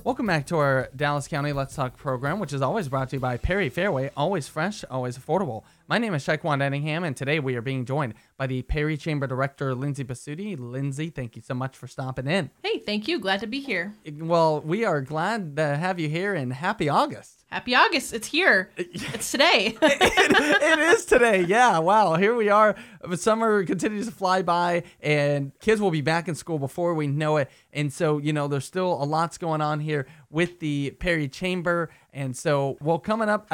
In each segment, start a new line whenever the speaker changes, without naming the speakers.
Welcome back to our Dallas County Let's Talk program, which is always brought to you by Perry Fairway, always fresh, always affordable. My name is Shaquan Edingham, and today we are being joined by the Perry Chamber Director, Lindsay Pasuti. Lindsay, thank you so much for stopping in.
Hey, thank you. Glad to be here.
Well, we are glad to have you here, and happy August.
Happy August. It's here. It's today.
It is today. Yeah. Wow. Here we are. Summer continues to fly by, and kids will be back in school before we know it. And so, there's still a lot's going on here with the Perry Chamber. And so, coming up,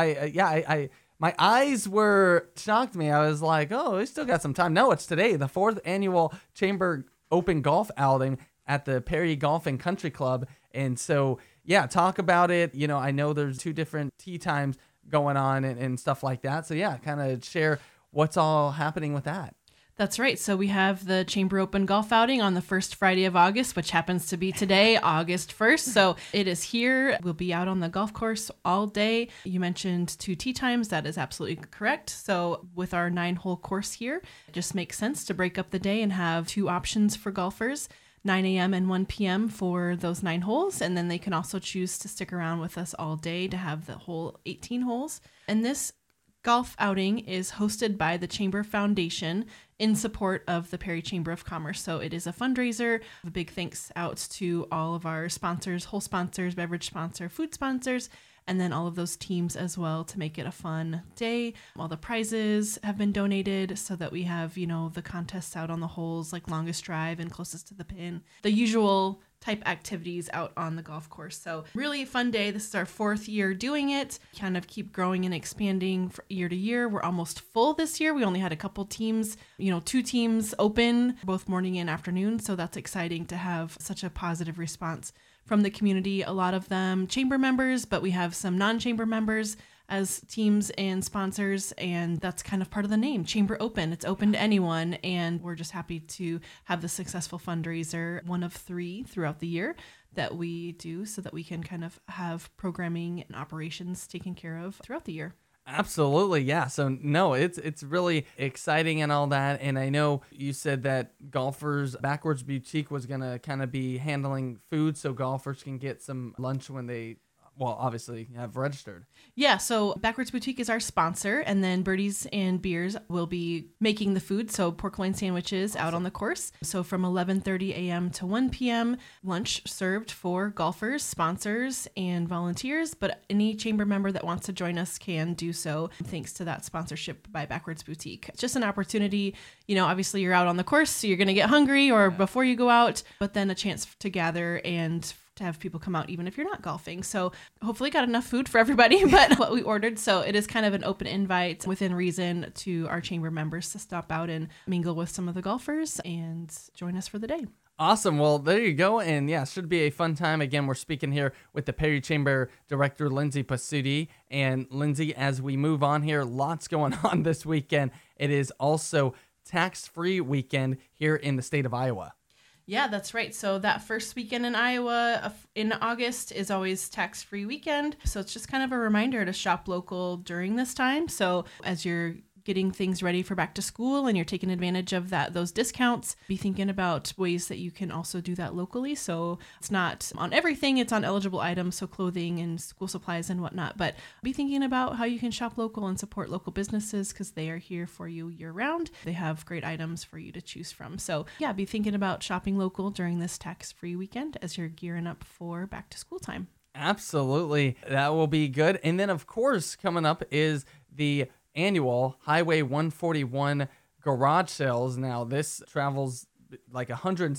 my eyes were shocked me. I was like, oh, we still got some time. No, it's today, the 4th annual Chamber Open Golf Outing at the Perry Golf and Country Club. And so, yeah, talk about it. I know there's 2 different tee times going on and stuff like that. So, yeah, kind of share what's all happening with that.
That's right. So we have the Chamber Open Golf Outing on the first Friday of August, which happens to be today, August 1st. So it is here. We'll be out on the golf course all day. You mentioned 2 tee times. That is absolutely correct. So with our 9-hole course here, it just makes sense to break up the day and have 2 options for golfers. 9 a.m. and 1 p.m. for those 9 holes. And then they can also choose to stick around with us all day to have the whole 18 holes. And this golf outing is hosted by the Chamber Foundation in support of the Perry Chamber of Commerce. So it is a fundraiser. A big thanks out to all of our sponsors, hole sponsors, beverage sponsor, food sponsors, and then all of those teams as well to make it a fun day. All the prizes have been donated so that we have, the contests out on the holes, like longest drive and closest to the pin, the usual type activities out on the golf course. So really fun day. This is our 4th year doing it. Kind of keep growing and expanding year to year. We're almost full this year. We only had a couple teams, 2 teams open both morning and afternoon. So that's exciting to have such a positive response from the community. A lot of them chamber members, but we have some non-chamber members as teams and sponsors, and that's kind of part of the name, Chamber Open. It's open to anyone, and we're just happy to have the successful fundraiser, one of 3 throughout the year that we do so that we can kind of have programming and operations taken care of throughout the year.
Absolutely, yeah. So no, it's really exciting and all that. And I know you said that golfers, Backwards Boutique was going to kind of be handling food so golfers can get some lunch when they obviously have registered. Yeah,
so Backwards Boutique is our sponsor, and then Birdies and Beers will be making the food, so pork loin sandwiches out on the course. So from 11:30 a.m. to 1 p.m., lunch served for golfers, sponsors, and volunteers, but any chamber member that wants to join us can do so thanks to that sponsorship by Backwards Boutique. It's just an opportunity, obviously you're out on the course, so you're going to get hungry or before you go out, but then a chance to gather and to have people come out even if you're not golfing. So hopefully got enough food for everybody, but what we ordered. So it is kind of an open invite within reason to our chamber members to stop out and mingle with some of the golfers and join us for the day.
Awesome. Well, there you go. And yeah, should be a fun time. Again, we're speaking here with the Perry Chamber Director, Lindsay Pasuti. And Lindsay, as we move on here, lots going on this weekend. It is also tax-free weekend here in the state of Iowa.
Yeah, that's right. So that first weekend in Iowa in August is always tax-free weekend. So it's just kind of a reminder to shop local during this time. So as you're getting things ready for back to school and you're taking advantage of those discounts, be thinking about ways that you can also do that locally. So it's not on everything, it's on eligible items, so clothing and school supplies and whatnot, but be thinking about how you can shop local and support local businesses because they are here for you year round. They have great items for you to choose from. So yeah, be thinking about shopping local during this tax-free weekend as you're gearing up for back to school time.
Absolutely. That will be good. And then of course, coming up is the annual Highway 141 garage sales. Now this travels like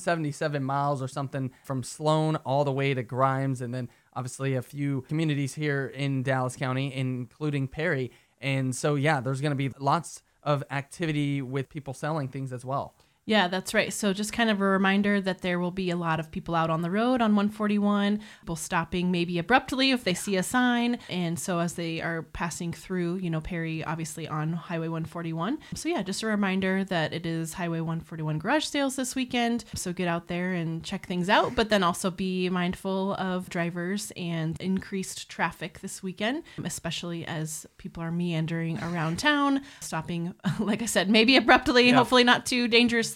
177 miles or something from Sloan all the way to Grimes, and then obviously a few communities here in Dallas County, including Perry. And so yeah, there's going to be lots of activity with people selling things as well.
Yeah, that's right. So just kind of a reminder that there will be a lot of people out on the road on 141, people stopping maybe abruptly if they see a sign. And so as they are passing through, Perry, obviously on Highway 141. So yeah, just a reminder that it is Highway 141 garage sales this weekend. So get out there and check things out, but then also be mindful of drivers and increased traffic this weekend, especially as people are meandering around town, stopping, like I said, maybe abruptly, hopefully not too dangerously,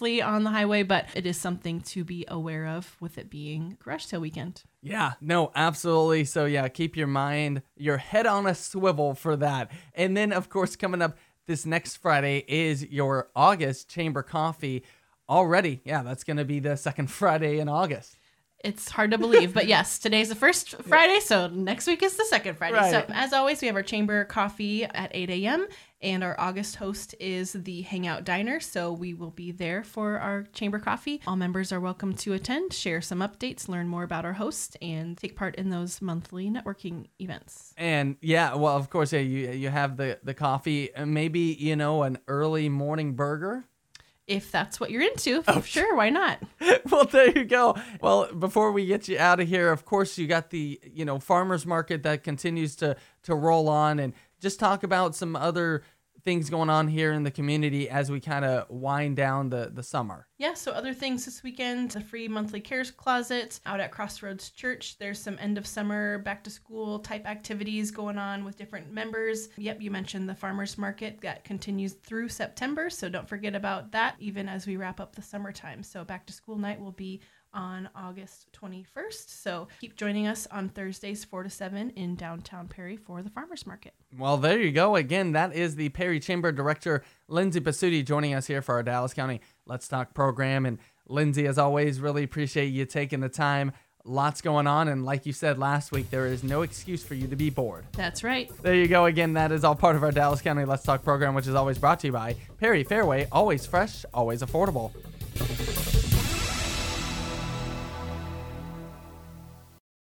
safely on the highway, but it is something to be aware of with it being garage sale weekend.
Yeah, no, absolutely. So yeah, keep your head on a swivel for that. And then of course coming up this next Friday is your August Chamber Coffee already. Yeah, that's going to be the second Friday in August.
It's hard to believe, but yes, today's the first Friday, so next week is the second Friday.
Right.
So as always, we have our chamber coffee at 8 a.m., and our August host is the Hangout Diner, so we will be there for our chamber coffee. All members are welcome to attend, share some updates, learn more about our host, and take part in those monthly networking events.
And yeah, well, of course, yeah, you have the coffee, maybe, an early morning burger.
If that's what you're into, sure, why not?
Well, there you go. Well, before we get you out of here, of course, you got the, farmers market that continues to roll on, and just talk about some other things going on here in the community as we kind of wind down the summer.
Yeah, so other things this weekend, the free monthly cares closet out at Crossroads Church. There's some end of summer, back to school type activities going on with different members. Yep, you mentioned the farmers market that continues through September, so don't forget about that even as we wrap up the summertime. So back to school night will be on August 21st. So keep joining us on Thursdays 4 to 7 in downtown Perry for the farmers market.
Well, there you go. Again, that is the Perry Chamber Director, Lindsay Pasuti, joining us here for our Dallas County Let's Talk program. And Lindsay, as always, really appreciate you taking the time. Lots going on. And like you said last week, there is no excuse for you to be bored.
That's right.
There you go. Again, that is all part of our Dallas County Let's Talk program, which is always brought to you by Perry Fairway. Always fresh, always affordable.